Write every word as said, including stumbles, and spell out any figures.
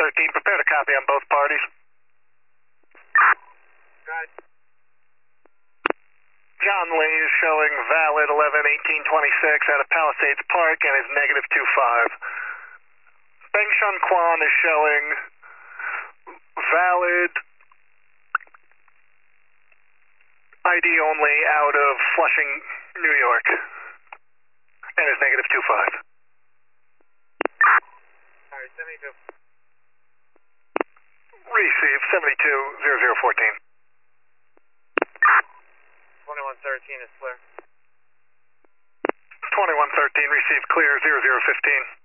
thirteen, prepare to copy on both parties. Got it. John Lee is showing valid eleven eighteen twenty-six out of Palisades Park and is negative two five. Beng Shun Quan is showing valid I D only out of Flushing, New York, and is negative two five. Alright, seventy-two. Receive seventy-two zero zero fourteen. twenty-one thirteen is clear. twenty-one thirteen, receive clear zero zero fifteen.